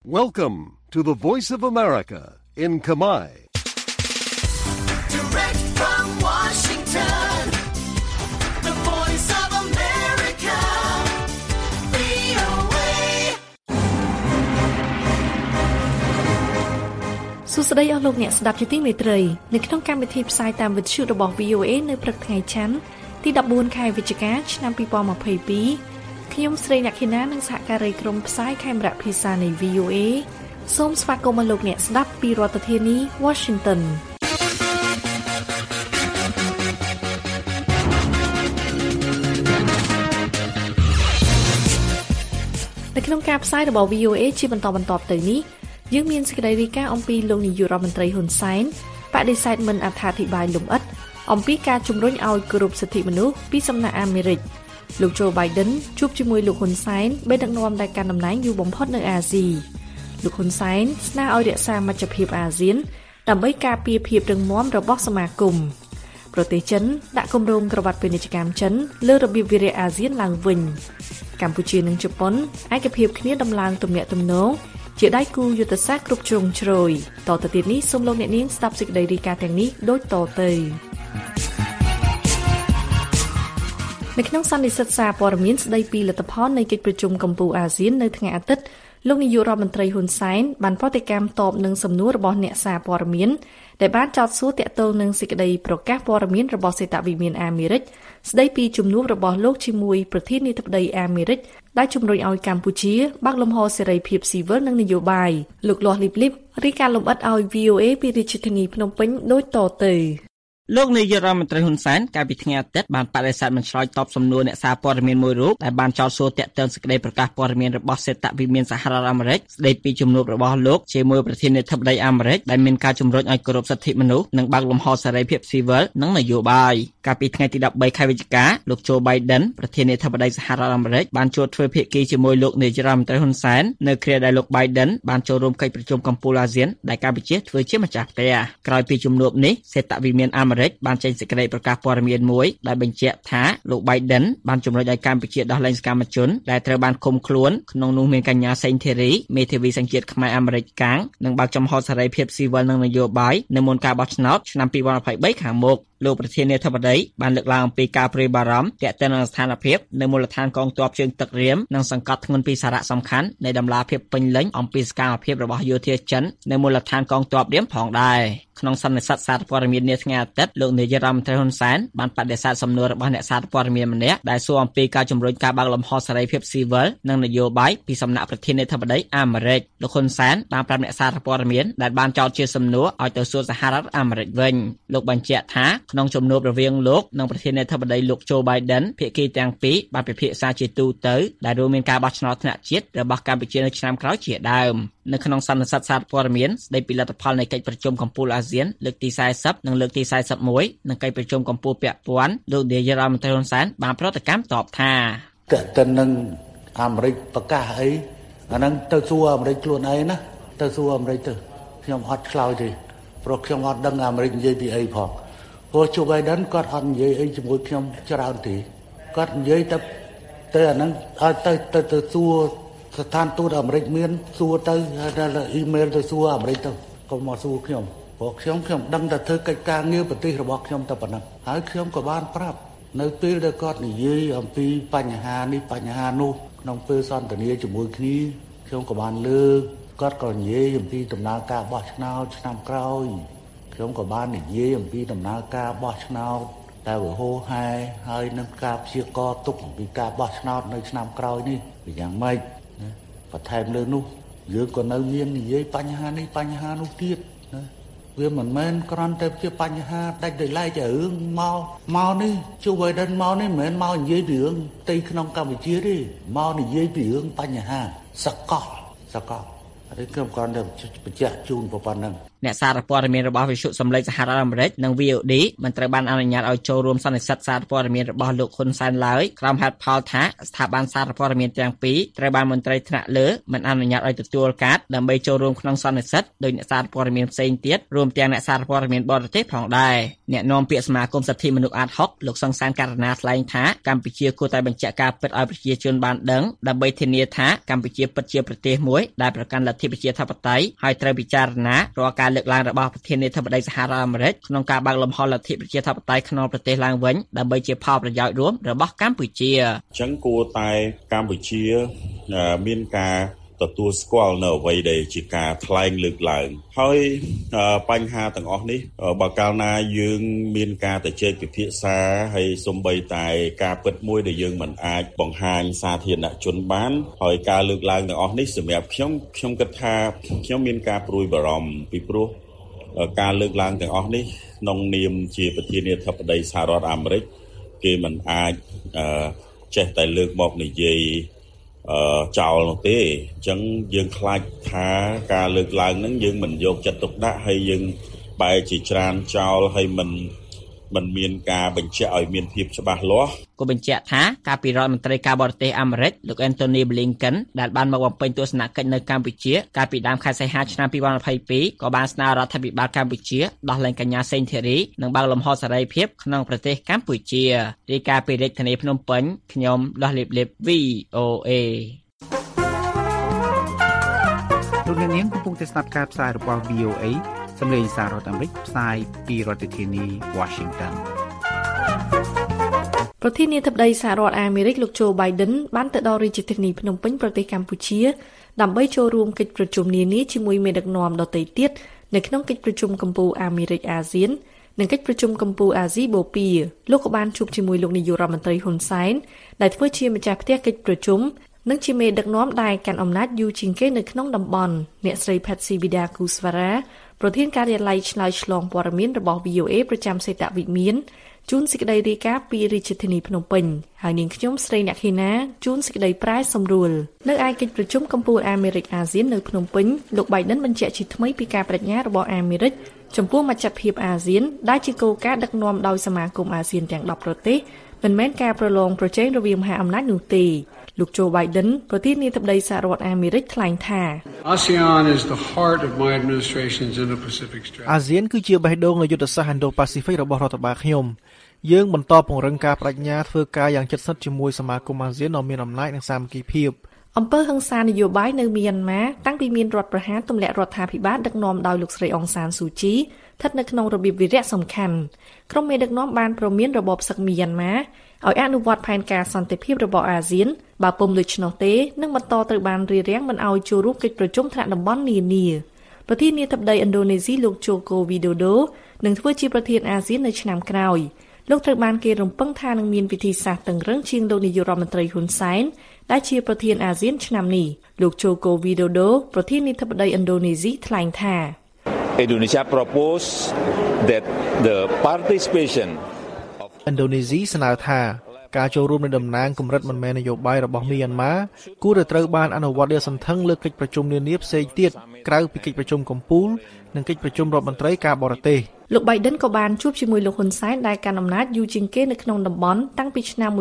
Welcome to the Voice of America in Khmer. Direct from Washington, the Voice of America, VOA. សួស្តីអស់លោកអ្នកស្ដាប់ជាទីមេត្រីនៅក្នុងកម្មវិធីផ្សាយតាមវិទ្យុរបស់ VOA នៅព្រឹកថ្ងៃច័ន្ទទី14ខែវិច្ឆិកាឆ្នាំ2022ខ្ញុំស្រីអ្នកខេណានិងសហការីក្រុមផ្សាយខេមរៈភាសានៃ VOA សូមស្វាគមន៍លោកអ្នកស្ដាប់ពីរដ្ឋធានី Washington នៅក្នុងការផ្សាយរបស់ VOA ជាបន្តទៅនេះយើងមានសេចក្តីរាយការណ៍អំពីលោកនាយករដ្ឋមន្ត្រីហ៊ុនសែនបដិសេធមិនអត្ថាធិប្បាយលម្អិតអំពីការជំរុញឲ្យគោរពសិទ្ធិមនុស្សពីសំណាក់អាមេរិកលោក Joe Biden ជួបជាមួយលោកហ៊ុនសែនបីដឹកនាំដែលកាន់តំណែងយូរបំផុតនៅអាស៊ីលោកហ៊ុនសែនស្នើឲ្យរក្សាមជ្ឈភាពអាស៊ានដើម្បីការពារភាពរឹងមាំរបស់សមាគមប្រទេសចិនដាក់គម្រោងក្រវ៉ាត់ពាណិជ្ជកម្មចិនលើរបៀបវារៈអាស៊ានឡើងវិញកម្ពុជានិងជប៉ុនឯកភាពគ្នាដំឡើងទំនាក់ទំនងជាដៃគូយុទ្ធសាស្ត្រគ្រប់ជ្រុងជ្រោយតទៅទៀតនេះសូមលោកអ្នកនាងស្ដាប់សេចក្តីរាយការណ៍ទាំងនេះដូចតទៅនៅក្នុងសន្និសីទសារព័ត៌មានស្ដីពីលទ្ធផលនៃកិច្ចប្រជុំកំពូលអាស៊ាននៅថ្ងៃអាទិត្យលោកនាយករដ្ឋមន្ត្រីហ៊ុនសែនបានប្រតិកម្មតបនឹងសំណួររបស់អ្នកសារព័ត៌មានដែលបានចោទសួរទាក់ទងនឹងសេចក្តីប្រកាសព័ត៌មានរបស់សេតវិមានអាមេរិកស្ដីពីជំនួបរបស់លោកជាមួយប្រធានាធិបតីអាមេរិកដែលជំរុញឲ្យកម្ពុជាបើកលំហសេរីភាពស៊ីវិលនិងនយោបាយលោកលាស់លីបលីបរាយការណ៍លម្អិតឲ្យ VOA ពីរាជធានីភ្នំពេញដូចតទៅលោកនាយករដ្ឋមន្ត្រីហ៊ុនសែនកាលពីថ្ងៃអាទិត្យបានបដិសេធមិនឆ្លើយតបសំណួរអ្នកសារព័ត៌មានមួយរូបដែលបានចោទសួរទាក់ទងសេចក្តីប្រកាសព័ត៌មានរបស់សេតវិមានសហរដ្ឋអាមេរិកស្តីពីជំនួបរបស់លោកជាមួយប្រធានាធិបតីអាមេរិកដែលមានការជំរុញឲ្យគោរពសិទ្ធិមនុស្សនិងបើកលំហសេរីភាពស៊ីវិលនិងនយោបាយកាលពីថ្ងៃទី13ខែវិច្ឆិកាលោក Joe Biden ប្រធានាធិបតីសហរដ្ឋអាមេរិកបានជួបធ្វើភាគីជាមួយលោកនាយករដ្ឋមន្ត្រីហ៊ុនសែននៅគ្រាដែលលោក Biden បានចូលរួមកិច្ចប្រជុំកំពូលអាស៊ានដែលកម្ពុជាធ្វើជាម្ចាស់ផ្ទះក្រោយពីជំនួបនេះសេតវិមានអាមេរិកបានចេញសេចក្តីប្រកាសព័ត៌មានមួយដែលបញ្ជាក់ថាលោក Biden បានជំរុញឲ្យកម្ពុជាដោះលែងសកម្មជនដែលត្រូវបានឃុំខ្លួនក្នុងនោះមានកញ្ញាសេងធីរីមេធាវីសង្ជាតិខ្មែរអាមេរិកកាំងនិងបើកចំហសេរីភាពស៊ីវិលនិងនយោបាយនៅមុនការបោះឆ្នោតឆ្នាំ2023ខាងមុខលោកប្រធានាធិបតីបានលើកឡើងអំពីការព្រួយបារម្ភទាក់ទងនឹងស្ថានភាពនៅមូលដ្ឋានកងទ័ពជើងទឹករៀមនិងសង្កត់ធ្ងន់ពីសារៈសំខាន់នៃដំណាភាពពេញលេញអំពីសកម្មភាពរបស់យោធាចិននៅមូលដ្ឋានកងទ័ពរៀមផងដែរក្នុងសន្និសីទសារព័ត៌មាននាថ្ងៃអាទិត្យលោកនាយករដ្ឋមន្ត្រីហ៊ុនសែនបានបដិសេធសំណួររបស់អ្នកសារព័ត៌មានម្នាក់ដែលសួរអំពីការជំរុញការបើកលំហសេរីភាពស៊ីវិលនិងនយោបាយពីសំណាក់ប្រធានាធិបតីអាមេរិកលោកហ៊ុនសែនបានប្រាប់អ្នកសារព័ត៌មានដែលបានចោទជាសំណួរឲ្យទៅសួរសហរដ្ឋអាមេរិកវិញលោកបញ្ជាក់ថាក្នុងជំនួបរវាងលោកនិងប្រធានាធិបតីលោក Joe Biden ភាគីទាំងពីរបានពិភាក្សាជាទូទៅដែលរួមមានការបោះឆ្នោតថ្នាក់ជាតិរបស់កម្ពុជានៅឆ្នាំក្រោយជាដើមនៅក្នុងសន្និសីទសារព័ត៌មានស្ដីពីលទ្ធផលនៃកិច្ចប្រជុំកំពូលអាស៊ានលើកទី40និងលើកទី41និងកិច្ចប្រជុំកំពូលពាក់ព័ន្ធលោកនាយករដ្ឋមន្ត្រីហ៊ុនសែនបានប្រតិកម្មតបថាតើតើនឹងអាមេរិកប្រកាសអីអាហ្នឹងទៅសួរអាមេរិកខ្លួនឯងណាទៅសួរអាមេរិកទៅខ្ញុំអត់ឆ្លើយទេព្រោះខ្ញុំអត់ដឹងអាមេរិកនិយាយពីអីផងព្រោះ Joe Biden គាត់អត់និយាយអីជាមួយខ្ញុំច្រើនទេគាត់និយាយទៅអាហ្នឹងឲ្យទៅសួរស្ថានទូតអាមេរិកមានសួរទៅអ៊ីមែលទៅសួរអាមេរិកទៅកុំមកសួរខ្ញុំព្រោះខ្ញុំដឹងតែធ្វើកិច្ចការងារប្រទេសរបស់ខ្ញុំតែប៉ុណ្ណឹងហើយខ្ញុំក៏បានប្រាប់នៅពេលដែលគាត់និយាយអំពីបញ្ហានេះបញ្ហានោះក្នុងពេលសន្ទនាជាមួយគ្នាខ្ញុំក៏បានលើកគាត់ក៏និយាយអំពីដំណើរការបោះឆ្នោតឆ្នាំក្រោយខ្ញុំក៏បាននិយាយអំពីដំណើរការបោះឆ្នោតតែវហោហែហើយនឹងការព្យាករទុកអំពីការបោះឆ្នោតនៅឆ្នាំក្រោយនេះវាយ៉ាងម៉េចបន្ថែមលើនោះយើងក៏នៅមាននិយាយបញ្ហានេះបញ្ហានោះទៀតណាវាមិនមែនគ្រាន់តែជាបញ្ហាដាច់ដោយឡែករឿងមកនេះជួបឲ្យដល់មកនេះមិនមែនមកនិយាយពីរឿងផ្ទៃក្នុងកម្ពុជាទេមកនិយាយពីរឿងបញ្ហាសកលហើយខ្ញុំគ្រាន់តែបញ្ជាក់ជូនប៉ុណ្ណឹងអ្នកសារព័ត៌មានរបស់វិទ្យុសំឡេងសហរដ្ឋអាមេរិកនិង VOD មិនត្រូវបានអនុញ្ញាតឲ្យចូលរួមសន្និសីទសារព័ត៌មានរបស់លោកហ៊ុនសែនឡើយក្រោមហេតុផលថាស្ថាប័នសារព័ត៌មានទាំងពីរត្រូវបានមន្ត្រីថ្នាក់លើមិនអនុញ្ញាតឲ្យទទួលកាតដើម្បីចូលរួមក្នុងសន្និសីទដោយអ្នកសារព័ត៌មានផ្សេងទៀតរួមទាំងអ្នកសារព័ត៌មានបរទេសផងដែរអ្នកនាំពាក្យសមាគមសិទ្ធិមនុស្សអាត60លោកសង្សានករណាថ្លែងថាកម្ពុជាគួរតែបញ្ជាក់ការពិតឲ្យប្រជាជនបានដឹងដើម្បីធានាថាកម្ពុជាពិតជាប្រទេសមួយដែលប្រកាន់លទ្ធិប្រជាធិបតេយ្យហើយត្រូវពិចារណារាល់ការលើកឡើងរបស់ប្រធានាធិបតីសហរដ្ឋអាមេរិកក្នុងការបើកលំហលទ្ធិប្រជាធិបតេយ្យក្នុងប្រទេសឡើងវិញដើម្បីជាផលប្រយោជន៍រួមរបស់កម្ពុជាអញ្ចឹងគួរតែកម្ពុជាមានការទទួលស្គាល់នៅអ្វីដែលជាការថ្លែងលើកឡើងហើយបញ្ហាទាំងអស់នេះបើកាលណាយើងមានការទៅជែកពិភាក្សាហើយសូម្បីតែការពិតមួយដែលយើងមិនអាចបង្ហាញសាធារណជនបានហើយការលើកឡើងទាំងអស់នេះសម្រាប់ខ្ញុំគិតថាខ្ញុំមានការព្រួយបារម្ភពីព្រោះការលើកឡើងទាំងអស់នេះក្នុងនាមជាប្រធានាធិបតីសហរដ្ឋអាមេរិកគេមិនអាចចេះតែលើកមកនិយាយចោលនោះទេអញ្ចឹងយើងខ្លាចថាការលើកឡើងហ្នឹងយើងមិនយកចិត្តទុកដាក់ហើយយើងបែរជាច្រានចោលហើយមិនមានការបញ្ជាក់ឲ្យមានភាពច្បាស់លាស់ក៏បញ្ជាក់ថាការពីរដ្ឋមន្ត្រីការបរទេសអាមេរិកលោក Anthony Blinken ដែលបានមកបំពេញទស្សនកិច្ចនៅកម្ពុជាកាលពីដើមខែសីហាឆ្នាំ2022ក៏បានស្នើរដ្ឋាភិបាលកម្ពុជាដោះលែងកញ្ញាសេងធីរីនិងបើកលំហសេរីភាពក្នុងប្រទេសកម្ពុជារាយការណ៍ពីរាជធានីភ្នំពេញខ្ញុំដោះលៀប VOA លោកអ្នកនាងកំពុងតែស្ដាប់ការផ្សាយរបស់ VOA សម្លេងសាររដ្ឋអាមេរិកផ្សាយពីរដ្ឋធានី Washington ប្រធានាធិបតីសហរដ្ឋអាមេរិកលោក Joe Biden បានទៅដល់រាជធានីភ្នំពេញប្រទេសកម្ពុជាដើម្បីចូលរួមកិច្ចប្រជុំនានាជាមួយមេដឹកនាំដទៃទៀតនៅក្នុងកិច្ចប្រជុំកំពូលអាមេរិកអាស៊ាននិងកិច្ចប្រជុំកំពូលអាស៊ីបូព៌ាលោកក៏បានជួបជាមួយលោកនាយករដ្ឋមន្ត្រីហ៊ុនសែនដែលធ្វើជាម្ចាស់ផ្ទះកិច្ចប្រជុំនិងជាមេដឹកនាំដែលកាន់អំណាចយូរជាងគេនៅក្នុងតំបន់អ្នកស្រី Patsy Widakuswara ប្រធានការិយាល័យឆ្លើយឆ្លងព័ត៌មានរបស់ VOA ប្រចាំសេតវិមានជូនសេចក្តីរាយការណ៍ពីរាជធានីភ្នំពេញហើយនាងខ្ញុំស្រីអ្នកខេណាជូនសេចក្តីប្រាយសម្រួលនៅឯកិច្ចប្រជុំកំពូលអាមេរិកអាស៊ាននៅភ្នំពេញលោក Biden បញ្ជាក់ជាថ្មីពីការបដិញ្ញារបស់អាមេរិកចំពោះមជ្ឈភាពអាស៊ានដែលជាគោលការណ៍ដឹកនាំដោយសមាគមអាស៊ានទាំង10ប្រទេសមិនមែនការប្រឡងប្រជែងរវាងមហាអំណាចនោះទេលោក Joe Biden ប្រធានាធិបតីសហរដ្ឋអាមេរិកថ្លែងថា ASEAN is the heart of my administration's Indo-Pacific strategy. អាស៊ានគឺជាបេះដូងនៃយុទ្ធសាស្ត្រ Indo-Pacific របស់រដ្ឋបាលខ្ញុំយើងបន្តពង្រឹងការបដិញ្ញាធ្វើការយ៉ាងជិតស្និទ្ធជាមួយសមាគមអាស៊ានដ៏មានអំណាចនិងសាមគ្គីភាពអំពើហិង្សានយោបាយនៅមីយ៉ាន់ម៉ាតាំងពីមានរដ្ឋប្រហារទម្លាក់រដ្ឋាភិបាលដឹកនាំដោយលោកស្រីអុងសានស៊ូជីស្ថិតនៅក្នុងរបៀបវិរៈសំខាន់ក្រុមមេដឹកនាំបានព្រមានរបបសឹកមីយ៉ាន់ម៉ាឲ្យអនុវត្តផែនការសន្តិភាពរបស់អាស៊ានបើពុំដូច្នោះទេនឹងបន្តត្រូវបានរារាំងមិនឲ្យចូលរួមកិច្ចប្រជុំថ្នាក់តំបន់នានាប្រធានាធិបតីឥណ្ឌូនេស៊ីលោក Joko Widodo នឹងធ្វើជាប្រធានអាស៊ាននៅឆ្នាំក្រោយលោកត្រូវបានគេរំពឹងថានឹងមានវិធីសាស្ត្រតឹងរ៉ឹងជាងលោកនាយករដ្ឋមន្ត្រីហ៊ុនសែនដែលជាប្រធានអាស៊ានឆ្នាំនេះលោក Joko Widodo ប្រធានាធិបតីឥណ្ឌូនេស៊ីថ្លែងថា Indonesia propose that the participation of ឥណ្ឌូនេស៊ីស្នើថាការចូលរួមនៃតំណាងកម្រិតមិនមែននយោបាយរបស់មីយ៉ាន់ម៉ាគួរតែត្រូវបានអនុវត្តដោយសន្ធឹងលើកិច្ចប្រជុំនានាផ្សេងទៀតក្រៅពីកិច្ចប្រជុំកំពូលនិងកិច្ចប្រជុំរដ្ឋមន្ត្រីការបរទេសលោក Biden ក៏បានជួបជាមួយលោកហ៊ុនសែនដែលកាន់អំណាចយូរជាងគេនៅក្នុងតំបន់តាំងពីឆ្នាំ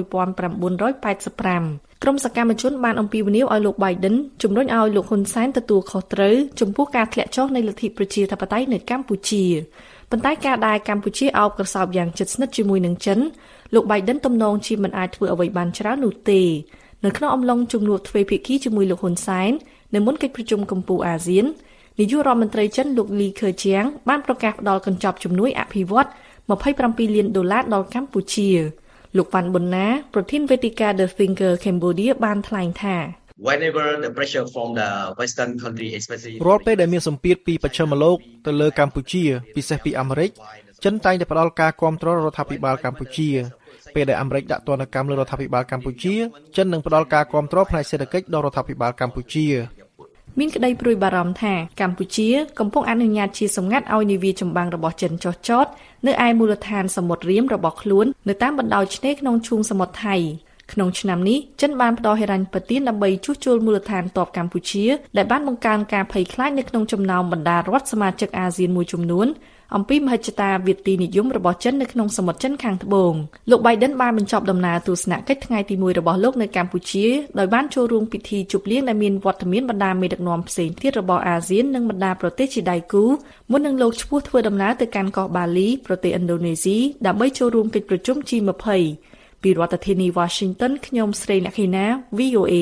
1985ក្រុមសកម្មជនបានអំពាវនាវឲ្យលោក Biden ជំរុញឲ្យលោកហ៊ុនសែនទទួលខុសត្រូវចំពោះការធ្លាក់ចុះនៃលទ្ធិប្រជាធិបតេយ្យនៅកម្ពុជាប៉ុន្តែការដែលកម្ពុជាអោបក្រសោបយ៉ាងជិតស្និទ្ធជាមួយនឹងចិនលោក Biden ទំនងជាមិនអាចធ្វើអ្វីបានច្រើននោះទេនៅក្នុងអំឡុងជំនួបទ្វេភាគីជាមួយលោកហ៊ុនសែននៅមុនកិច្ចប្រជុំកំពូលអាស៊ាននាយករដ្ឋមន្ត្រីចិនលោកលីខឺជាងបានប្រកាសផ្តល់កញ្ចប់ជំនួយអភិវឌ្ឍ$27 លានដល់កម្ពុជាលោកវ៉ាន់ប៊ុនណាប្រធានវេទិកា The Finger Cambodia បានថ្លែងថា Whenever the pressure from the Western country especially រាល់ពេលដែលមានសម្ពាធពីបច្ចិមលោកទៅលើកម្ពុជាពិសេសពីអាមេរិកចិនតែងតែផ្តល់ការគាំទ្ររដ្ឋាភិបាលកម្ពុជាពេលដែលអាមេរិកដាក់ទណ្ឌកម្មលើរដ្ឋាភិបាលកម្ពុជាចិននឹងផ្តល់ការគាំទ្រផ្នែកសេដ្ឋកិច្ចដល់រដ្ឋាភិបាលកម្ពុជាមានក្តីព្រួយបារម្ភថាកម្ពុជាកំពុងអនុញ្ញាតជាសម្ងាត់ឲ្យនាវាចម្បាំងរបស់ចិនចុះចតនៅឯមូលដ្ឋានសមុទ្ររៀមរបស់ខ្លួននៅតាមបណ្ដោយឆ្នេរក្នុងឈូងសមុទ្រថៃក្នុងឆ្នាំនេះចិនបានផ្ដល់ហិរញ្ញប្បទានដើម្បីជួសជុលមូលដ្ឋានទ័ពកម្ពុជាដែលបានបង្កើនការភ័យខ្លាចនៅក្នុងចំណោមបណ្ដារដ្ឋសមាជិកអាស៊ានមួយចំនួនអំពីមហិច្ឆតាវិទ្យានិយមរបស់ចិននៅក្នុងសមុទ្រចិនខាងត្បូងលោក Biden បានបញ្ចប់ដំណើរទស្សនកិច្ចថ្ងៃទី1របស់លោកនៅកម្ពុជាដោយបានចូលរួមពិធីជប់លៀងដែលមានវត្តមានបណ្ដាមេដឹកនាំផ្សេងទៀតរបស់អាស៊ាននិងបណ្ដាប្រទេសជាដៃគូមុននឹងលោកឈ្មោះធ្វើដំណើរទៅកាន់កោះបាលីប្រទេសឥណ្ឌូនេស៊ីដើម្បីចូលរួមកិច្ចប្រជុំ G20 ពីរដ្ឋធានី Washington ខ្ញុំស្រីអ្នកខេណា VOA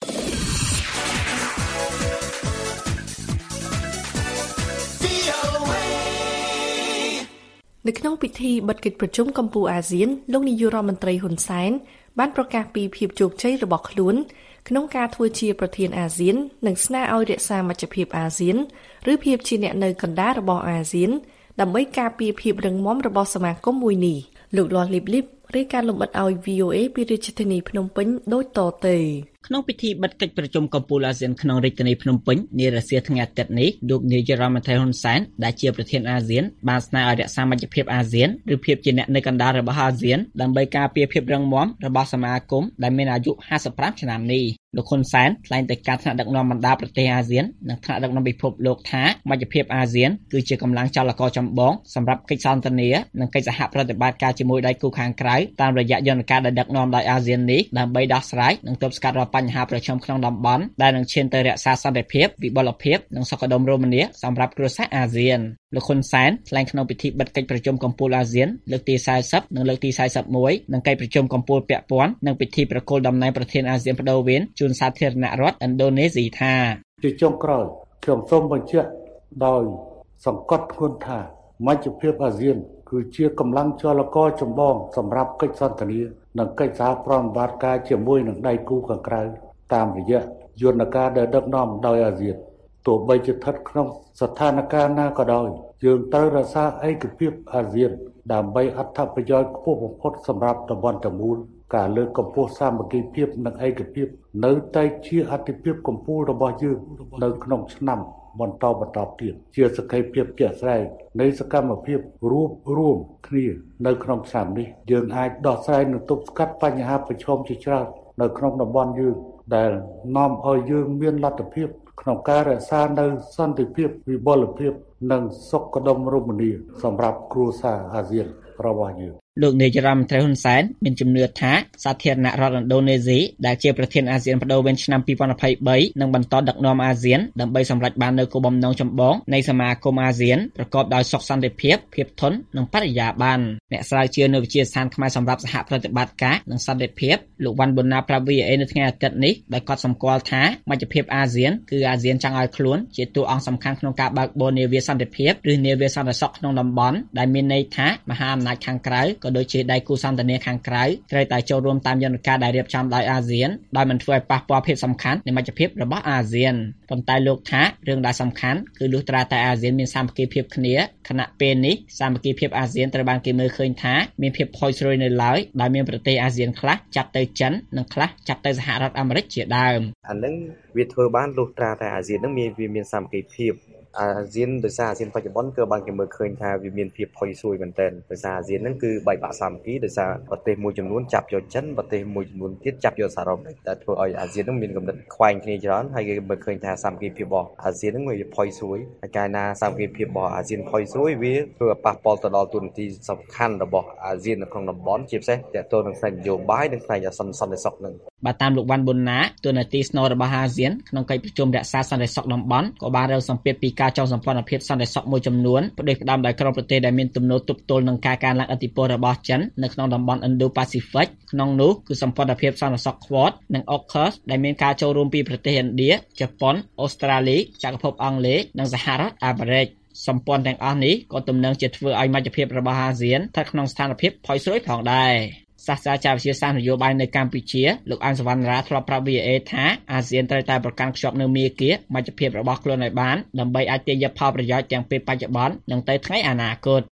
នៅក្នុងពិធីបិទកិច្ចប្រជុំកំពូលអាស៊ានលោកនាយករដ្ឋមន្ត្រីហ៊ុនសែនបានប្រកាសពីភាពជោគជ័យរបស់ខ្លួនក្នុងការធ្វើជាប្រធានអាស៊ាននិងស្នើឲ្យរក្សាមជ្ឈភាពអាស៊ានឬភាពជាអ្នកនៅកណ្ដាលរបស់អាស៊ានដើម្បីការពារភាពរឹងមាំរបស់សមាគមមួយនេះលោកលាស់លីបលីបរាយការណ៍លម្អិតឲ្យ VOA ពីរាជធានីភ្នំពេញដូចតទៅក្នុងពិធីបិទកិច្ចប្រជុំកំពូលអាស៊ានក្នុងរាជធានីភ្នំពេញនារសៀលថ្ងៃអាទិត្យនេះលោកនាយករដ្ឋមន្ត្រីហ៊ុនសែនដែលជាប្រធានអាស៊ានបានស្នើឲ្យរក្សាមជ្ឈភាពអាស៊ានឬភាពជាអ្នកនៅកណ្ដាលរបស់អាស៊ានដើម្បីការពារភាពរឹងមាំរបស់សមាគមដែលមានអាយុ55ឆ្នាំនេះលោកហ៊ុនសែនថ្លែងទៅការថ្នាក់ដឹកនាំបណ្ដាប្រទេសអាស៊ាននិងថ្នាក់ដឹកនាំពិភពលោកថាមជ្ឈភាពអាស៊ានគឺជាកម្លាំងចលករចម្បងសម្រាប់កិច្ចសន្ទនានិងកិច្ចសហប្រតិបត្តិការជាមួយដៃគូខាងក្រៅតាមរយៈយន្តការដែលដឹកនាំដោយអាស៊ាននេះដើម្បីដោះស្រាយនិងទប់ស្កាត់រាល់បញ្ហាប្រឈមក្នុងតំបន់ដែលនឹងឈានទៅរក្សាសន្តិភាពវិបុលភាពនិងសុខដុមរមនាសម្រាប់គ្រួសារអាស៊ានលោកហ៊ុនសែនថ្លែងក្នុងពិធីបិទកិច្ចប្រជុំកំពូលអាស៊ានលើកទី40និងលើកទី41និងកិច្ចប្រជុំកំពូលពាក់ព័ន្ធនិងពិធីប្រគល់តំណែងប្រធានអាស៊ានបដូវវេនជូនសាធារណរដ្ឋឥណ្ឌូនេស៊ីថាជាចុងក្រោយខ្ញុំសូមបញ្ជាក់ដោយសង្កត់ធ្ងន់ថាមជ្ឈភាពអាស៊ានគឺជាកម្លាំងចលករចម្បងសម្រាប់កិច្ចសន្ទនានិងកិច្ចសហប្រតិបត្តិការជាមួយនឹងដៃគូខាងក្រៅតាមរយៈយន្តការដែលដឹកនាំដោយអាស៊ានទោះបីជាស្ថិតក្នុងស្ថានភាពណាក៏ដោយយើងត្រូវរក្សាឯកភាពអាស៊ានដើម្បីអត្ថប្រយោជន៍ខ្ពស់បំផុតសម្រាប់តំបន់ទាំងមូលការលើកកម្ពស់សាមគ្គីភាពនិងឯកភាពនៅតែជាអាទិភាពកម្ពុជារបស់យើងនៅក្នុងឆ្នាំបន្តទៀតជាសក្ខីភាពជាក់ស្ដែងនៃសកម្មភាពរួមគ្នានៅក្នុងឆ្នាំនេះយើងអាចដោះស្រាយនិងទប់ស្កាត់បញ្ហាប្រឈមជាច្រើននៅក្នុងតំបន់យើងដែលនាំឲ្យយើងមានលទ្ធភាពក្នុងការរក្សានៅសន្តិភាពវិបុលភាពនិងសុខដុមរមនាសម្រាប់គ្រួសារអាស៊ានរបស់យើងលោកនាយរដ្ឋមន្ត្រីហ៊ុនសែនមានជំនឿថាសាធារណរដ្ឋឥណ្ឌូនេស៊ីដែលជាប្រធានអាស៊ានបដូវវេនឆ្នាំ2023នឹងបន្តដឹកនាំអាស៊ានដើម្បីសម្រេចបាននូវគោលបំណងចម្បងនៃសមាគមអាស៊ានប្រកបដោយសុខសន្តិភាពភាពធន់និងបរិយាបន្នអ្នកស្រាវជ្រាវនៅវិទ្យាស្ថានខ្មែរសម្រាប់សហប្រតិបត្តិការនិងសន្តិភាពលោកវ៉ាន់ប៊ុនណាប្រាប់ VOA នៅថ្ងៃអាទិត្យនេះដោយកត់សម្គាល់ថាមជ្ឈភាពអាស៊ានគឺអាស៊ានចង់ឲ្យខ្លួនជាតួអង្គសំខាន់ក្នុងការបើកបរនាវាសន្តិភាពឬនាវាសន្តិសុខក្នុងតំបន់ដែលមានន័យថាមហាអំណាចខាងក្រៅក៏ដូចជាដៃគូសន្ទនាខាងក្រៅត្រូវតែចូលរួមតាមយន្តការដែលរៀបចំដោយអាស៊ានដោយមិនធ្វើឲ្យប៉ះពាល់ភាពសំខាន់នៃមជ្ឈភាពរបស់អាស៊ានប៉ុន្តែលោកថារឿងដែលសំខាន់គឺលុះត្រាតែអាស៊ានមានសាមគ្គីភាពគ្នាខណៈពេលនេះសាមគ្គីភាពអាស៊ានត្រូវបានគេមើលឃើញថាមានភាពផុយស្រួយនៅឡើយដែលមានប្រទេសអាស៊ានខ្លះចាប់ទៅចិននិងខ្លះចាប់ទៅសហរដ្ឋអាមេរិកជាដើមអានឹងវាធ្វើបានលុះត្រាតែអាស៊ាននឹងមានសាមគ្គីភាពអាស៊ានដោយសារអាស៊ានបច្ចុប្បន្នគឺបានគេមើលឃើញថាវាមានភាពផុយស្រួយមែនទែនដោយសារអាស៊ានហ្នឹងគឺបែកបាក់សាមគ្គីដោយសារប្រទេសមួយចំនួនចាប់យកចិនប្រទេសមួយចំនួនទៀតចាប់យកសហរដ្ឋអាមេរិកតែធ្វើឲ្យអាស៊ានហ្នឹងមានកម្រិតខ្វែងគ្នាច្រើនហើយគេមើលឃើញថាសាមគ្គីភាពរបស់អាស៊ានហ្នឹងវាផុយស្រួយហើយកាលណាសាមគ្គីភាពរបស់អាស៊ានផុយស្រួយវាធ្វើឲ្យប៉ះពាល់ទៅដល់ទូនាទីសំខាន់របស់អាស៊ាននៅក្នុងតំបន់ជាពិសេសទាក់ទងនឹងផ្នែកនយោបាយនិងផ្នែកសន្តិសុខហ្នឹងបាទតាមលោកវ៉ាន់ប៊ុនណាទូនាទីស្នូលរបស់អាស៊ានក្នុងកិច្ចប្រជុំរក្សាសន្តិសុខតំបន់ក៏បានរើសម្ពាធពីការចងសម្ព័ន្ធភាពសន្តិសុខមួយចំនួនផ្ដួចផ្ដើមដោយក្រុមប្រទេសដែលមានទំនោរទប់ទល់នឹងការកើនឡើងឥទ្ធិពលរបស់ចិននៅក្នុងតំបន់ Indo-Pacific ក្នុងនោះគឺសម្ព័ន្ធភាពសន្តិសុខ Quad និង AUKUS ដែលមានការចូលរួមពីប្រទេសឥណ្ឌាជប៉ុនអូស្ត្រាលីចក្រភពអង់គ្លេសនិងសហរដ្ឋអាមេរិកសម្ព័ន្ធទាំងអស់នេះក៏ទំនងជាធ្វើឲ្យមជ្ឈភាពរបស់អាស៊ានស្ថិតក្នុងស្ថានភាពផុយស្រួយផងដែរសាស្ត្រាចារ្យវិទ្យាសាស្ត្រនយោបាយនៅកម្ពុជាលោកអានសវណ្ណរាធ្លាប់ប្រាប់ VOA ថាអាស៊ានត្រូវតែប្រកាន់ខ្ជាប់នូវមាគ៌ាមជ្ឈភាពរបស់ខ្លួនឲ្យបានដើម្បីអាចទាញយកផលប្រយោជន៍ទាំងពេលបច្ចុប្បន្ននិងទៅថ្ងៃអនាគត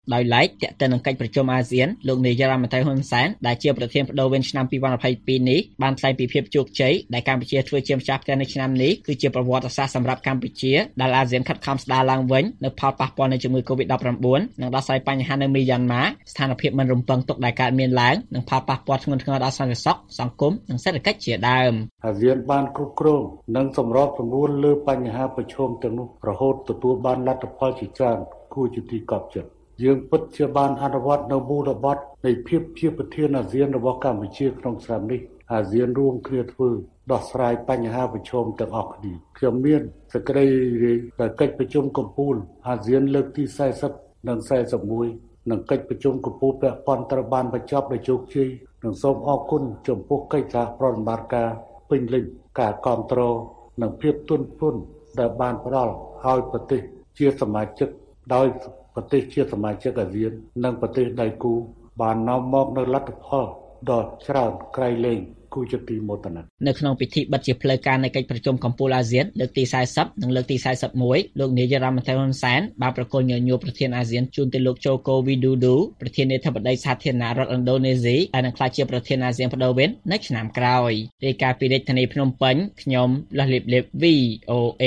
ដោយឡែកទាក់ទងនឹងកិច្ចប្រជុំអាស៊ានលោកនាយរដ្ឋមន្ត្រីហ៊ុនសែនដែលជាប្រធានបដូវវេនឆ្នាំ2022នេះបានថ្លែងពីភាពជោគជ័យដែលកម្ពុជាធ្វើជាម្ចាស់ផ្ទះនៅឆ្នាំនេះគឺជាប្រវត្តិសាស្ត្រសម្រាប់កម្ពុជាដែលអាស៊ានខិតខំស្ដារឡើងវិញនៅផលប៉ះពាល់នៃជំងឺ Covid-19 និងដោះស្រាយបញ្ហានៅមីយ៉ាន់ម៉ាស្ថានភាពមិនរំពឹងទុកដែលកើតមានឡើងនិងផលប៉ះពាល់ធ្ងន់ធ្ងរដល់សន្តិសុខសង្គមនិងសេដ្ឋកិច្ចជាដើមអាស៊ានបានគ្រប់គ្រងនិងសម្របសម្រួលលើបញ្ហាប្រឈមទាំងនោះរហូតទទួលបានលទ្ធផលជាច្រើនគួរជាទីកប់ចិត្តយើងពិតជាបានអនុវត្តនៅមូលបត្រនៃភាពជាប្រធានអាស៊ានរបស់កម្ពុជាក្នុងឆ្នាំនេះអាស៊ានរួមគ្នាធ្វើដោះស្រាយបញ្ហាប្រឈមទាំងអស់គ្នាខ្ញុំមានសេចក្តីរាយការណ៍កិច្ចប្រជុំកំពូលអាស៊ានលើកទី40និង41និងកិច្ចប្រជុំកំពូលពាក់ព័ន្ធត្រូវបានបញ្ចប់ដោយជោគជ័យនិងសូមអរគុណចំពោះកិច្ចសហប្រតិបត្តិការពេញលេញការគ្រប់គ្រងនិងភាពទន់ភ្លន់ដែលបានផ្ដល់ឲ្យប្រទេសជាសមាជិកដោយប្រទេសជាសមាជិកអាស៊ាននិងប្រទេសដៃគូបាននាំមកនូវលទ្ធផលដ៏ច្រើនក្រៃលែងគូជាទីមោទនៈនៅក្នុងពិធីបិទជាផ្លូវការនៃកិច្ចប្រជុំកំពូលអាស៊ានលើកទី40និងលើកទី41លោកនាយរដ្ឋមន្ត្រីហ៊ុនសែនបានប្រគល់ញញួរប្រធានអាស៊ានជូនទៅលោកជូកូវីឌូឌូប្រធានាធិបតីសាធារណរដ្ឋឥណ្ឌូនេស៊ីដែលនឹងក្លាយជាប្រធានអាស៊ានបដូវវេននៅឆ្នាំក្រោយរាយការណ៍ពីរាជធានីភ្នំពេញខ្ញុំលះលៀបលៀប VOA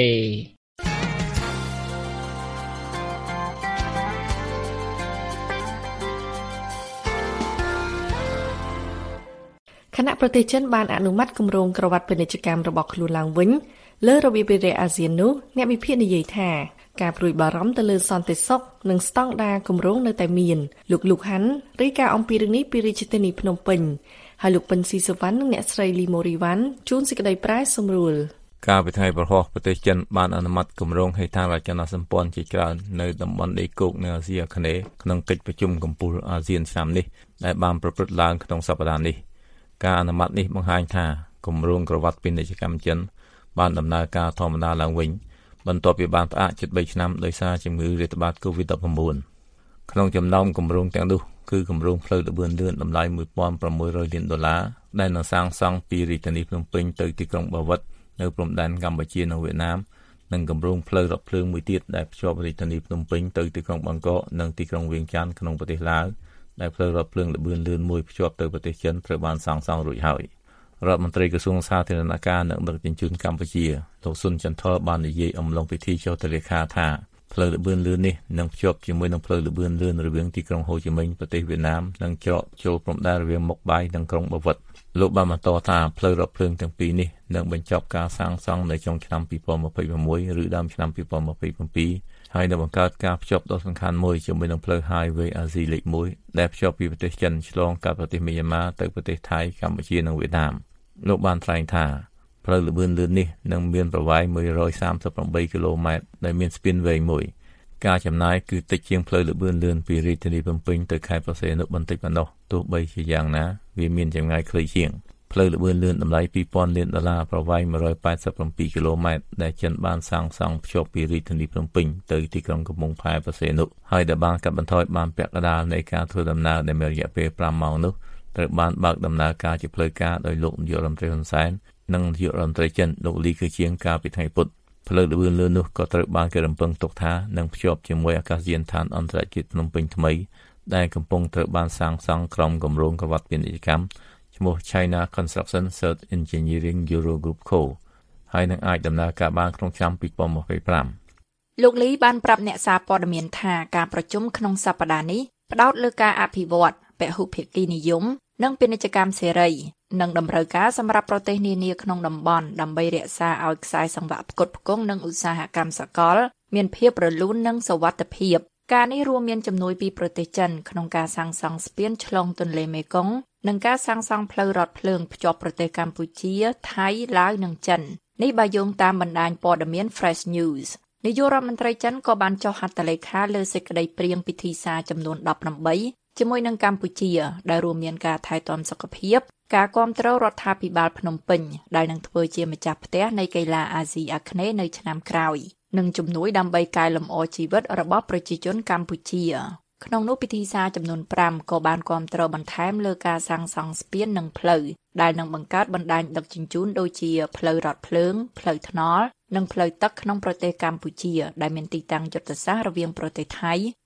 គណៈប្រទេសចិនបានអនុម័តគម្រោងក្រវ៉ាត់ពាណិជ្ជកម្មរបស់ខ្លួនឡើងវិញលើរបៀបវិរៈអាស៊ាននោះអ្នកវិភាគនិយាយថាការព្រួយបារម្ភទៅលើសន្តិសុខនិងស្តង់ដារគម្រោងនៅតែមានលោកហាន់រាយការណ៍អំពីរឿងនេះពីរាជធានីភ្នំពេញហើយលោកពិនស៊ីសវណ្ណនិងអ្នកស្រីលីម៉ូរីវ៉ាន់ជួនសេចក្តីប្រែសម្រួលការពិធីប្រហោះប្រទេសចិនបានអនុម័តគម្រោងហេដ្ឋារចនាសម្ព័ន្ធជាច្រើននៅតំបន់ដីគោកនៅអាស៊ីអាគ្នេយ៍ក្នុងកិច្ចប្រជុំកំពូលអាស៊ានឆ្នាំនេះដែលបានប្រព្រឹត្តឡើងក្នុងសប្តាហ៍នេះការអនុម័តនេះបង្ហាញថាគម្រោងក្រវ៉ាត់ពាណិជ្ជកម្មចិនបានដំណើរការធម្មតាឡើងវិញបន្ទាប់ពីបានផ្អាកជិត3ឆ្នាំដោយសារជំងឺរាតត្បាត COVID-19 ក្នុងចំណោមគម្រោងទាំងនោះគឺគម្រោងផ្លូវល្បឿនលឿនតម្លៃ$1,600 លានដែលនឹងសាងសង់ពីរាជធានីភ្នំពេញទៅទីក្រុងបាវិតនៅព្រំដែនកម្ពុជានិងវៀតណាមនិងគម្រោងផ្លូវរថភ្លើងមួយទៀតដែលភ្ជាប់រាជធានីភ្នំពេញទៅទីក្រុងបាងកកនិងទីក្រុងវៀងច័ន្ទក្នុងប្រទេសឡាវដែលផ្លូវរថភ្លើងល្បឿនលឿនមួយភ្ជាប់ទៅប្រទេសចិនត្រូវបានសាងសង់រួចហើយរដ្ឋមន្ត្រីក្រសួងសាធារណការនិងដឹកជញ្ជូនកម្ពុជាលោកស៊ុនចន្ទថបាននិយាយអំឡុងពិធីចុះទិដ្ឋាការថាផ្លូវល្បឿនលឿននេះនឹងភ្ជាប់ជាមួយនឹងផ្លូវល្បឿនលឿនរវាងទីក្រុងហូជីមិញប្រទេសវៀតណាមនិងច្រកចូលព្រំដែនរវាងមុខបាយនិងក្រុងបាវិតលោកបានបន្តថាផ្លូវរថភ្លើងទាំងពីរនេះនឹងបញ្ចប់ការសាងសង់នៅចុងឆ្នាំ2026ឬដើមឆ្នាំ2027ហើយនឹងបង្កើតការភ្ជាប់ដ៏សំខាន់មួយជាមួយនឹងផ្លូវ Highway អាស៊ីលេខ1ដែលភ្ជាប់ពីប្រទេសចិនឆ្លងកាត់ប្រទេសមីយ៉ាន់ម៉ាទៅប្រទេសថៃកម្ពុជានិងវៀតណាមលោកបានថ្លែងថាផ្លូវល្បឿនលឿននេះនឹងមានប្រវែង138គីឡូម៉ែត្រដែលមានស្ពានវែងមួយការចំណាយគឺតិចជាងផ្លូវល្បឿនលឿនពីរាជធានីភ្នំពេញទៅខេត្តព្រះសីហនុបន្តិចប៉ុណ្ណោះទោះបីជាយ៉ាងណាវាមានចម្ងាយខ្លីជាងផ្លូវល្បឿនលឿនតម្លៃ$2,000 លានប្រវែង187គីឡូម៉ែត្រដែលចិនបានសាងសង់ភ្ជាប់ពីរាជធានីភ្នំពេញទៅទីក្រុងកំពង់ផែព្រះសីហនុហើយដែលបានកាត់បន្ថយបានពាក់កណ្ដាលនៃការធ្វើដំណើរដែលមានរយៈពេល5ម៉ោងនោះត្រូវបានបើកដំណើរការជាផ្លូវការដោយលោកនាយករដ្ឋមន្ត្រីហ៊ុនសែននិងនាយករដ្ឋមន្ត្រីចិនលោកលីគឺជាងកាលពីថ្ងៃពុធផ្លូវល្បឿនលឿននោះក៏ត្រូវបានគេរំពឹងទុកថានឹងភ្ជាប់ជាមួយអាកាសយានដ្ឋានអន្តរជាតិភ្នំពេញថ្មីដែលកំពុងត្រូវបានសាងសង់ក្រុមគម្រោងក្រវ៉ាត់ពាណិជ្ជកម្មឈ្មោះ China Construction Search Engineering Euro Group Co ហើយនឹងអាចដំណើរការបានក្នុងឆ្នាំ2025 លោកលីបានប្រាប់អ្នកសារព័ត៌មានថាការប្រជុំក្នុងសប្តាហ៍នេះផ្ដោតលើការអភិវឌ្ឍពហុភាគីនិយមនិងពាណិជ្ជកម្មសេរីនិងតម្រូវការសម្រាប់ប្រទេសនានាក្នុងតំបន់ដើម្បីរក្សាឲ្យខ្សែសង្វាក់ផ្គត់ផ្គង់និងឧស្សាហកម្មសកលមានភាពរលូននិងសុវត្ថិភាពការនេះរួមមានជំនួយពីប្រទេសចិនក្នុងការសាងសង់ស្ពានឆ្លងទន្លេមេគង្គនិងការសាងសង់ផ្លូវរថភ្លើងភ្ជាប់ប្រទេសកម្ពុជាថៃឡាវនិងចិននេះបើយោងតាមបណ្ដាញព័ត៌មាន Fresh News នាយករដ្ឋមន្ត្រីចិនក៏បានចុះហត្ថលេខាលើសេចក្តីព្រាងពិធីសារចំនួន18ជាមួយនឹងកម្ពុជាដែលរួមមានការថែទាំសុខភាពការគាំទ្ររដ្ឋាភិបាលភ្នំពេញដែលនឹងធ្វើជាម្ចាស់ផ្ទះនៃកីឡាអាស៊ីអាគ្នេយ៍នៅឆ្នាំក្រោយនិងជំនួយដើម្បីកែលម្អជីវិតរបស់ប្រជាជនកម្ពុជាក្នុងនោះពិធីសារចំនួន5ក៏បានគាំទ្របន្ថែមលើការសាងសង់ស្ពាននិងផ្លូវដែលនឹងបង្កើតបណ្ដាញដឹកជញ្ជូនដូចជាផ្លូវរថភ្លើងផ្លូវថ្នល់និងផ្លូវទឹកក្នុងប្រទេសកម្ពុជាដែលមានទីតាំងយុទ្ធសាស្ត្ររវាងប្រទេសថៃ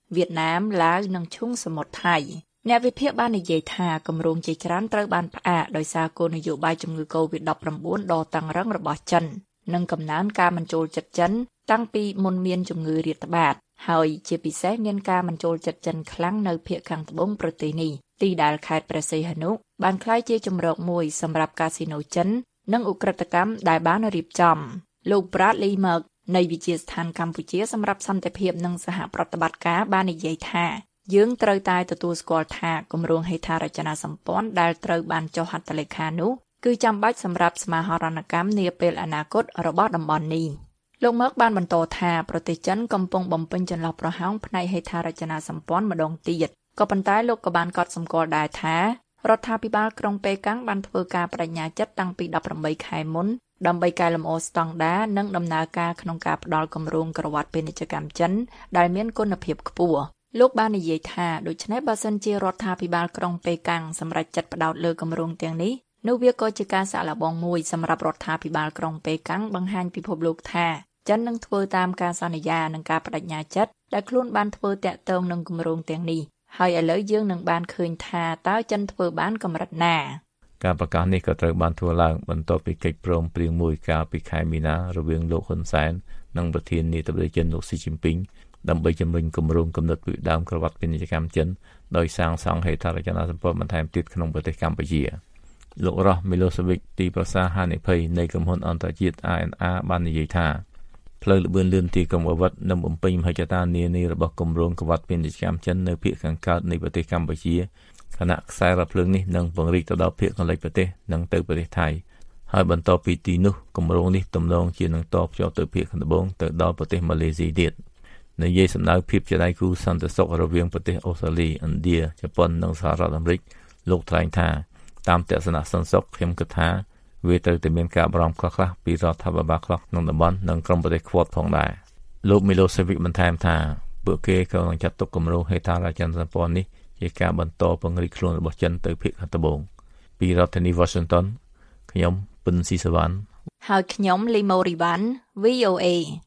វៀតណាមឡាវនិងឈូងសមុទ្រថៃអ្នកវិភាគបាននិយាយថាគម្រោងជាច្រើនត្រូវបានផ្អាកដោយសារគោលនយោបាយជំងឺ COVID-19 ដ៏តឹងរ៉ឹងរបស់ចិននិងកំណើនការមិនចូលចិត្តចិនតាំងពីមុនមានជំងឺរាតត្បាតហើយជាពិសេសមានការមិនចូលចិត្តចិនខ្លាំងនៅភាគខាងត្បូងប្រទេសនេះទីដែលខេត្តព្រះសីហនុបានក្លាយជាជម្រកមួយសម្រាប់កាស៊ីណូចិននិងឧក្រិដ្ឋកម្មដែលបានរៀបចំលោក Bradley Merck នៃវិទ្យាស្ថានកម្ពុជាសម្រាប់សន្តិភាពនិងសហប្រតិបត្តិការបាននិយាយថាយើងត្រូវតែទទួលស្គាល់ថាគម្រោងហេដ្ឋារចនាសម្ព័ន្ធដែលត្រូវបានចុះហត្ថលេខានោះគឺចាំបាច់សម្រាប់សមាហរណកម្មនាពេលអនាគតរបស់តំបន់នេះលោកMerckបានបន្តថាប្រទេសចិនកំពុងបំពេញចន្លោះប្រហោងផ្នែកហេដ្ឋារចនាសម្ព័ន្ធម្ដងទៀតក៏ប៉ុន្តែលោកក៏បានកត់សម្គាល់ដែរថារដ្ឋាភិបាលក្រុងប៉េកាំងបានធ្វើការបដិញ្ញាចិត្តតាំងពី18ខែមុនដើម្បីកែលម្អស្តង់ដារនិងដំណើរការក្នុងការផ្ដល់គម្រោងក្រវ៉ាត់ពាណិជ្ជកម្មចិនដែលមានគុណភាពខ្ពស់លោកបាននិយាយថាដូច្នេះបើសិនជារដ្ឋាភិបាលក្រុងប៉េកាំងសម្រេចចិត្តផ្ដោតលើគម្រោងទាំងនេះនោះវាក៏ជាការសាកល្បងមួយសម្រាប់រដ្ឋាភិបាលក្រុងប៉េកាំងបង្ហាញពិភពលោកថាចិននឹងធ្វើតាមការសន្យានិងការបដិញ្ញាចិត្តដែលខ្លួនបានធ្វើតាក់ទងនឹងគម្រោងទាំងនេះហើយឥឡូវយើងនឹងបានឃើញថាតើចិនធ្វើបានកម្រិតណាការប្រកាសនេះក៏ត្រូវបានធ្វើឡើងបន្ទាប់ពីកិច្ចព្រមព្រៀងមួយកាលពីខែមីនារវាងលោកហ៊ុនសែននិងប្រធានាធិបតីចិនលោកស៊ីជីនពីងដើម្បីជំរុញគម្រោងកំណត់ពីដើមក្រវ៉ាត់ពាណិជ្ជកម្មចិនដោយសាងសង់ហេដ្ឋារចនាសម្ព័ន្ធបន្ថែមទៀតក្នុងប្រទេសកម្ពុជាលោករ៉ូស មីឡូសេវិចទីប្រឹក្សាហានិភ័យនៃក្រុមហ៊ុនអន្តរជាតិ ANA បាននិយាយថាផ្លូវល្បឿនលឿនទីក្រុងបាវិតនឹងបំពេញមហិច្ឆតានានារបស់គម្រោងក្រវ៉ាត់ពាណិជ្ជកម្មចិននៅភាគខាងកើតនៃប្រទេសកម្ពុជាខណៈខ្សែរថភ្លើងនេះនឹងពង្រីកទៅដល់ភាគខាងលិចប្រទេសនិងទៅប្រទេសថៃហើយបន្តពីទីនោះគម្រោងនេះទំនងជានឹងតភ្ជាប់ទៅភាគខាងត្បូងទៅដល់ប្រទេសម៉ាឡេស៊ីទៀតនិយាយសម្ដៅភាពជាដៃគូសន្តិសុខរវាងប្រទេសអូស្ត្រាលីឥណ្ឌាជប៉ុននិងសហរដ្ឋអាមេរិកលោកថ្លែងថាតាមទស្សនៈសន្តិសុខខ្ញុំគិតថាវាត្រូវតែមានការបារម្ភខ្លះៗពីរដ្ឋាភិបាលខ្លះក្នុងតំបន់និងក្រុមប្រទេសខ្វាត់ផងដែរលោកមីឡូសេវិចបន្ថែមថាពួកគេក៏នឹងចាត់ទុកគម្រោងហេដ្ឋារចនាសម្ព័ន្ធនេះជាការបន្តពង្រីកខ្លួនរបស់ចិនទៅភាគខាងត្បូងពីរដ្ឋធានី Washington ខ្ញុំពិនស៊ីសវណ្ណហើយខ្ញុំលីម៉ូរីវ៉ាន់ VOA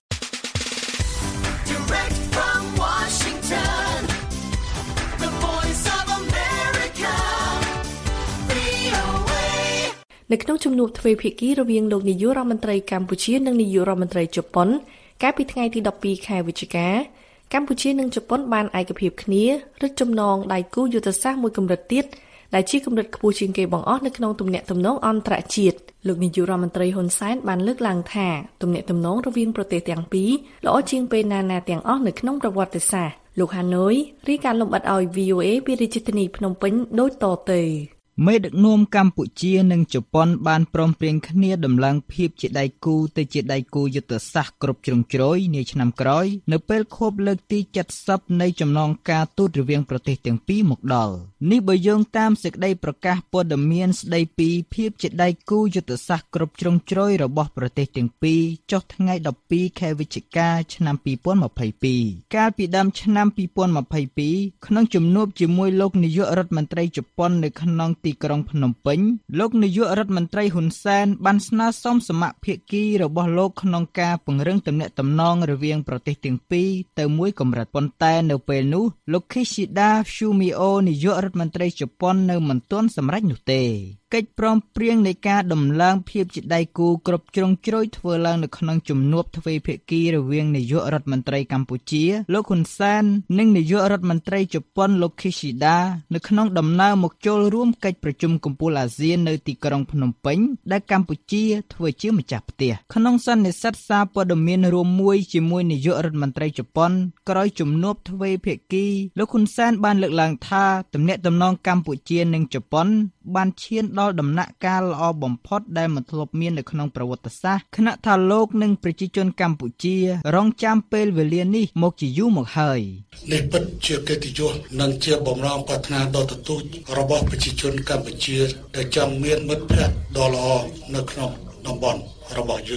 Direct from Washington, the voice of America, VOA នៅក្នុងជំនួបទ្វេភាគីរវាងលោកនាយករដ្ឋមន្ត្រីកម្ពុជានិងនាយករដ្ឋមន្ត្រីជប៉ុនកាលពីថ្ងៃទី12ខែវិច្ឆិកាកម្ពុជានិងជប៉ុនបានឯកភាពគ្នារឹតចំណងដៃគូយុទ្ធសាស្ត្រមួយកម្រិតទៀតដែលជាកម្រិតខ្ពស់ជាងគេបង្អស់នៅក្នុងទំនាក់ទំនងអន្តរជាតិលោកនាយករដ្ឋមន្ត្រីហ៊ុនសែនបានលើកឡើងថាទំនាក់ទំនងរវាងប្រទេសទាំងពីរល្អជាងពេលណាទាំងអស់នៅក្នុងប្រវត្តិសាស្ត្រលោកហាណូយរាយការណ៍លម្អិតឲ្យ VOA ពីរាជធានីភ្នំពេញដូចតទៅមេដឹកនាំកម្ពុជានិងជប៉ុនបានព្រមព្រៀងគ្នាដំឡើងភាពជាដៃគូទៅជាដៃគូយុទ្ធសាស្ត្រគ្រប់ជ្រុងជ្រោយនាឆ្នាំក្រោយនៅពេលខួបលើកទី70នៃចំណងការទូតរវាងប្រទេសទាំងពីរមកដល់នេះបើយោងតាមសេចក្តីប្រកាសព័ត៌មានស្តីពីភាពជាដៃគូយុទ្ធសាស្ត្រគ្រប់ជ្រុងជ្រោយរបស់ប្រទេសទាំងពីរចុះថ្ងៃ12ខែវិច្ឆិកាឆ្នាំ2022កាលពីដើមឆ្នាំ2022ក្នុងជំនួបជាមួយលោកនាយករដ្ឋមន្ត្រីជប៉ុននៅក្នុងទីក្រុងភ្នំពេញលោកនាយករដ្ឋមន្ត្រីហ៊ុនសែនបានស្នើសុំសមាភាគីរបស់លោកក្នុងការពង្រឹងទំនាក់ទំនងរវាងប្រទេសទាំងពីរទៅមួយកម្រិតប៉ុន្តែនៅពេលនោះលោក Kishida Fumio នាយករដ្ឋមន្ត្រីជប៉ុននៅមិនទាន់សម្រេចនោះទេកិច្ចព្រមព្រៀងនៃការដំឡើងភាពជាដៃគូគ្រប់ជ្រុងជ្រោយធ្វើឡើងនៅក្នុងជំនួបទ្វេភាគីរវាងនាយករដ្ឋមន្ត្រីកម្ពុជាលោកហ៊ុនសែននិងនាយករដ្ឋមន្ត្រីជប៉ុនលោក Kishida នៅក្នុងដំណើរមកចូលរួមកិច្ចប្រជុំកំពូលអាស៊ាននៅទីក្រុងភ្នំពេញដែលកម្ពុជាធ្វើជាម្ចាស់ផ្ទះក្នុងសន្និសីទសារព័ត៌មានរួមមួយជាមួយនាយករដ្ឋមន្ត្រីជប៉ុនក្រោយជំនួបទ្វេភាគីលោកហ៊ុនសែនបានលើកឡើងថាទំនាក់ទំនងកម្ពុជានិងជប៉ុនបានឈានដល់ដំណាក់កាលល្អបំផុតដែលមិនធ្លាប់មាននៅក្នុងប្រវត្តិសាស្ត្រខណៈថាលោកនិងប្រជាជនកម្ពុជារងចាំពេលវេលានេះមកជាយូរមកហើយនេះពិតជាកិត្តិយសនិងជាបំណងប្រាថ្នាដ៏ទទូចរបស់ប្រជាជនកម្ពុជាដែលចង់មានមិត្តភ័ក្តិដ៏ល្អនៅក្នុងតំបន់របស់យើង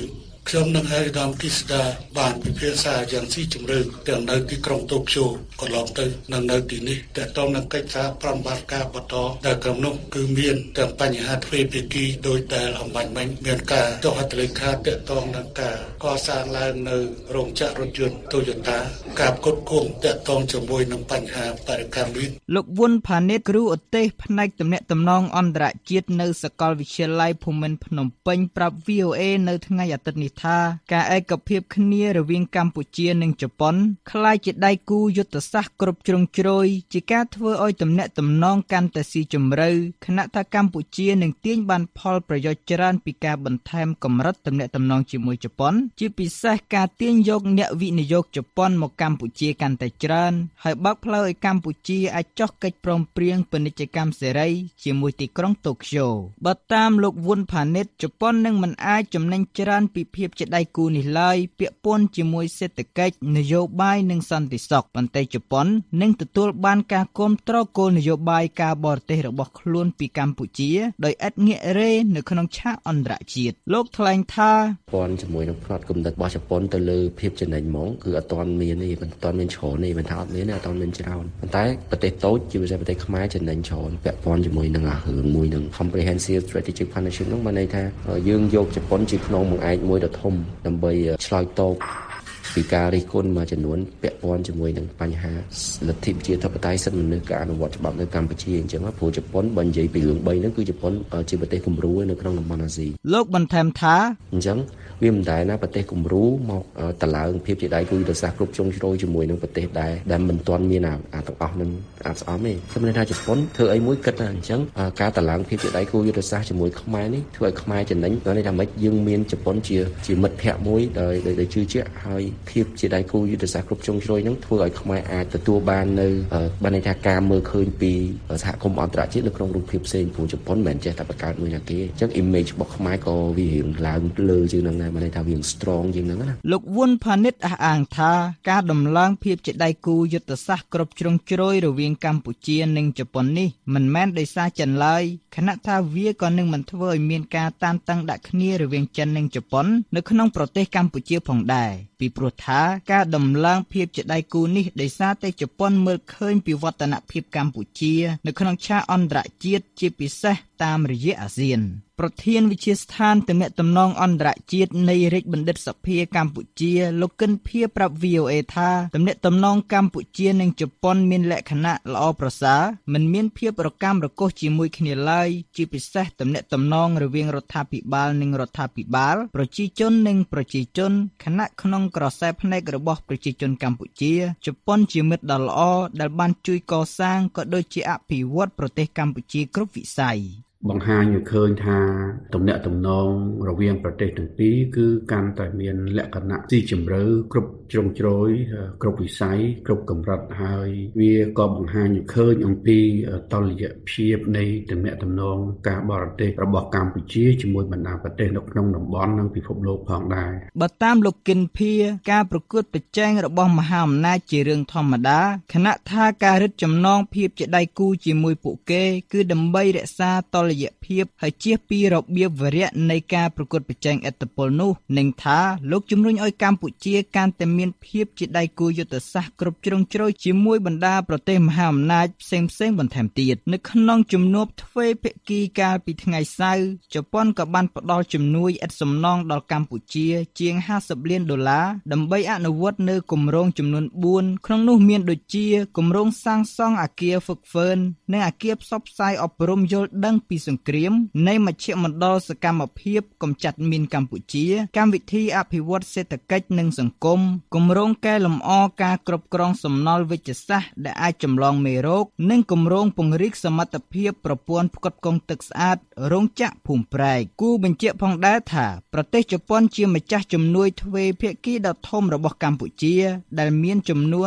ខ្ញុំនឹងឲ្យឧត្តមគិស្ដាបានពិភាក្សាយ៉ាងស៊ីជម្រៅទាំងនៅទីក្រុងតូក្យូកន្លងទៅនិងនៅទីនេះតើតើនឹងកិច្ចសហប្រតិបត្តិការបន្តដែលក្រុមនោះគឺមានទាំងបញ្ហាទ្វេភាគីដោយដែលអំបញ្ញមិញមានការចុះហត្ថលេខាតកតងនឹងការកសាងឡើងនៅរោងចក្ររថយន្ត Toyota ការផ្គត់ផ្គង់តកតងជាមួយនឹងបញ្ហាបរិក្ខារមីនលោកវុនផានីតគ្រូឧទ្ទេសផ្នែកទំនាក់ទំនងអន្តរជាតិនៅសាកលវិទ្យាល័យភូមិន្ទភ្នំពេញប្រាប់ VOA នៅថ្ងៃអាទិត្យនេះថាការឯកភាពគ្នារវាងកម្ពុជានិងជប៉ុនក្លាយជាដៃគូយុទ្ធសាស្ត្រគ្រប់ជ្រុងជ្រោយជាការធ្វើឲ្យទំនាក់ទំនងកាន់តែស៊ីជម្រៅខណៈថាកម្ពុជានឹងទាញបានផលប្រយោជន៍ច្រើនពីការបន្ថែមកម្រិតទំនាក់ទំនងជាមួយជប៉ុនជាពិសេសការទាញយកអ្នកវិនិយោគជប៉ុនមកកម្ពុជាកាន់តែច្រើនហើយបើកផ្លូវឲ្យកម្ពុជាអាចចុះកិច្ចព្រមព្រៀងពាណិជ្ជកម្មសេរីជាមួយទីក្រុងតូក្យូបើតាមលោកវុនផានីតជប៉ុននឹងមិនអាចចំណេញច្រើនពីភាពជាដៃគូនេះឡើយពាក់ព័ន្ធជាមួយសេដ្ឋកិច្ចនយោបាយនិងសន្តិសុខប៉ុន្តែជប៉ុននឹងទទួលបានការគាំទ្រគោលនយោបាយការបរទេសរបស់ខ្លួនពីកម្ពុជាដោយឥតងាករេនៅក្នុងឆាកអន្តរជាតិលោកថ្លែងថាព័ន្ធជាមួយនឹងផ្នត់គំនិតរបស់ជប៉ុនទៅលើភាពចំណេញហ្មងគឺអត់ទាន់មានទេមិនទាន់មានច្រើនទេមិនថាអត់មានទេអត់ទាន់មានច្រើនប៉ុន្តែប្រទេសតូចជាពិសេសប្រទេសខ្មែរចំណេញច្រើនពាក់ព័ន្ធជាមួយនឹងរឿងមួយនឹង Comprehensive Strategic Partnership នោះបានន័យថាយើងយកជប៉ុនជាខ្នងបង្អែកមួយដ៏ធំដើម្បីឆ្លើយតបពីការរិះគន់មួយចំនួនពាក់ព័ន្ធជាមួយនឹងបញ្ហាលទ្ធិប្រជាធិបតេយ្យសិទ្ធិមនុស្សការអនុវត្តច្បាប់នៅកម្ពុជាអញ្ចឹងព្រោះជប៉ុនបើនិយាយពីរឿង3ហ្នឹងគឺជប៉ុនជាប្រទេសគំរូនៅក្នុងតំបន់អាស៊ីលោកបន្ថែមថាអញ្ចឹងវាមិនដែរណាប្រទេសគំរូមកតឡើងភាពជាដៃគូយុទ្ធសាស្ត្រគ្រប់ជ្រុងជ្រោយជាមួយនឹងប្រទេសដែលមិនទាន់មានទាំងអស់នឹងអាចស្អមទេខ្ញុំមានថាជប៉ុនធ្វើអីមួយគិតថាអញ្ចឹងការតឡើងភាពជាដៃគូយុទ្ធសាស្ត្រជាមួយខ្មែរនេះធ្វើឲ្យខ្មែរចំណេញដល់នេះថាម៉េចយើងមានជប៉ុនជាមិត្តភក្តិមួយដែលជឿជាក់ហើយភាពជាដៃគូយុទ្ធសាស្ត្រគ្រប់ជ្រុងជ្រោយនឹងធ្វើឲ្យខ្មែរអាចទទួលបាននៅបានន័យថាការមើលឃើញពីសហគមន៍អន្តរជាតិនៅក្នុងរូបភាពផ្សេងព្រោះជប៉ុនមិនមែនចេះតែបង្កើតមួយណាគេអញ្ចឹង image របស់ខ្មែរក៏វារៀងឡើងលើជាងហ្នឹងដែរបានន័យថាវា strong ជាងហ្នឹងណាលោកវុនផានីតអះអាងថាការដំឡើងភាពជាដៃគូយុទ្ធសាស្ត្រគ្រប់ជ្រុងជ្រោយរវាងកម្ពុជានិងជប៉ុននេះមិនមែនដោយសារចិនឡើយខណៈថាវាក៏នឹងមិនធ្វើឲ្យមានការតានតឹងដាក់គ្នារវាងចិននិងជប៉ុននៅក្នុងប្រទេសកម្ពុជាផងដែរពីព្រោះថាការដំឡើងភាពជាដៃគូនេះដោយសារតែជប៉ុនមើលឃើញពីវឌ្ឍនភាពកម្ពុជានៅក្នុងឆាកអន្តរជាតិជាពិសេសតាមរយៈអាស៊ានប្រធានវិទ្យាស្ថានទំនាក់ទំនងអន្តរជាតិនៃរាជបណ្ឌិតសភាកម្ពុជាលោកគិនភៀប្រាប់ VOA ថាទំនាក់ទំនងកម្ពុជានិងជប៉ុនមានលក្ខណៈល្អប្រសើរមិនមានភាពរកាំរកូសជាមួយគ្នាឡើយជាពិសេសទំនាក់ទំនងរវាងរដ្ឋាភិបាលនិងរដ្ឋាភិបាលប្រជាជននិងប្រជាជនខណៈក្នុងក្រសែភ្នែករបស់ប្រជាជនកម្ពុជាជប៉ុនជាមិត្តដ៏ល្អដែលបានជួយកសាងក៏ដូចជាអភិវឌ្ឍប្រទេសកម្ពុជាគ្រប់វិស័យបង្ហាញឲ្យឃើញថាទំនាក់ទំនងរវាងប្រទេសទាំងពីរគឺកាន់តែមានលក្ខណៈស៊ីជម្រៅគ្រប់ជ្រុងជ្រោយគ្រប់វិស័យគ្រប់កម្រិតហើយវាក៏បង្ហាញឲ្យឃើញអំពីតុល្យភាពនៃទំនាក់ទំនងការបរទេសរបស់កម្ពុជាជាមួយបណ្ដាប្រទេសនៅក្នុងតំបន់និងពិភពលោកផងដែរបើតាមលោកគិនភៀការប្រកួតប្រជែងរបស់មហាអំណាចជារឿងធម្មតាខណៈថាការរឹតចំណងភាពជាដៃគូជាមួយពួកគេគឺដើម្បីរក្សាតុល្យភាពហើយជៀសពីរបៀបវរៈនៃការប្រកួតប្រជែងឥទ្ធិពលនោះនឹងថាលោកជំរុញឲ្យកម្ពុជាកាន់តែមានភាពជាដៃគូយុទ្ធសាស្ត្រគ្រប់ជ្រុងជ្រោយជាមួយបណ្ដាប្រទេសមហាអំណាចផ្សេងៗបន្ថែមទៀតនៅក្នុងជំនួបទ្វេភាគីកាលពីថ្ងៃសៅរ៍ជប៉ុនក៏បានផ្ដល់ជំនួយឥតសំណងដល់កម្ពុជាជាង$50 លានដើម្បីអនុវត្តនៅគម្រោងចំនួន4ក្នុងនោះមានដូចជាគម្រោងសាងសង់អគារហ្វឹកហ្វឺននិងអគារផ្សព្វផ្សាយអប់រំយល់ដឹងពីសង្គ្រាមនៃមជ្ឈមណ្ឌលសកម្មភាពកម្ចាត់មីនកម្ពុជាកម្មវិធីអភិវឌ្ឍសេដ្ឋកិច្ចនិងសង្គមគម្រោងកែលម្អការគ្រប់គ្រងសំណល់វេជ្ជសាស្ត្រដែលអាចចម្លងមេរោគនិងគម្រោងពង្រីកសមត្ថភាពប្រព័ន្ធផ្គត់ផ្គង់ទឹកស្អាតរោងចក្រភូមិប្រែកគូបញ្ជាក់ផងដែរថាប្រទេសជប៉ុនជាម្ចាស់ជំនួយទ្វេភាគីដ៏ធំរបស់កម្ពុជាដែលមានចំនួន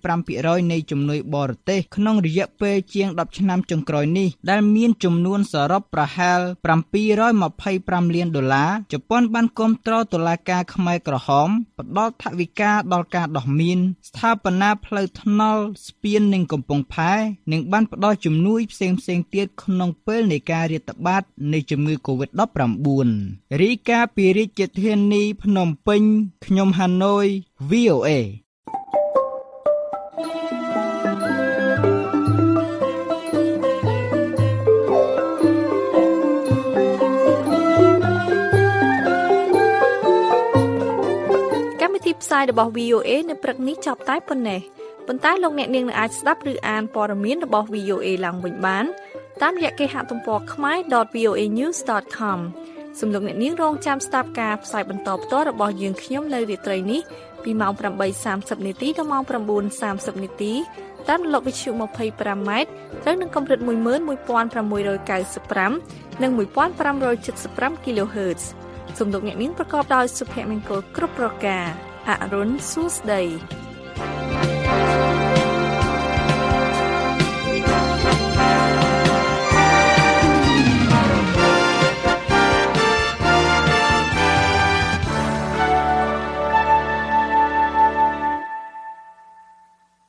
25% នៃជំនួយបរទេសក្នុងរយៈពេលជាង10ឆ្នាំចុងក្រោយនេះដែលមានចំនួនសរុបបប្រហែល$725 លានជប៉ុនបានគាំទ្រតុលាការខ្មែរក្រហមផ្ដល់ថវិកាដល់ការដោះមានស្ថាបនាផ្លូវថ្នល់ស្ពាននិងកំពង់ផែនិងបានផ្ដល់ជំនួយផ្សេងៗទៀតក្នុងពេលនៃការរាតត្បាតនៃជំងឺ COVID-19 រីកាពីរាជធានីភ្នំពេញខ្ញុំហាណូយ VOA ផ្សាយរបស់ VOA នៅព្រឹកនេះចប់តែប៉ុណ្ណេះប៉ុន្តែលោកអ្នកនាងនឹងអាចស្ដាប់ឬអានព័ត៌មានរបស់ VOA ឡើងវិញបានតាមរយៈគេហទំព័រ khmer.voanews.com សូមលោកអ្នកនាងរងចាំស្ដាប់ការផ្សាយបន្តផ្ទាល់របស់យើងខ្ញុំនៅរាត្រីនេះពីម៉ោង 8:30 នាទីដល់ម៉ោង 9:30 នាទីតាមរលកវិទ្យុ 25m ត្រូវនឹងកម្រិត 11695 និង 1575 kHz សូមលោកអ្នកនាងប្រកបដោយសុភមង្គលគ្រប់ប្រការអរុនសួស្ដី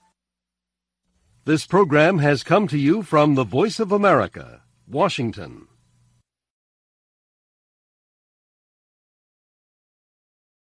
This program has come to you from the Voice of America, Washington.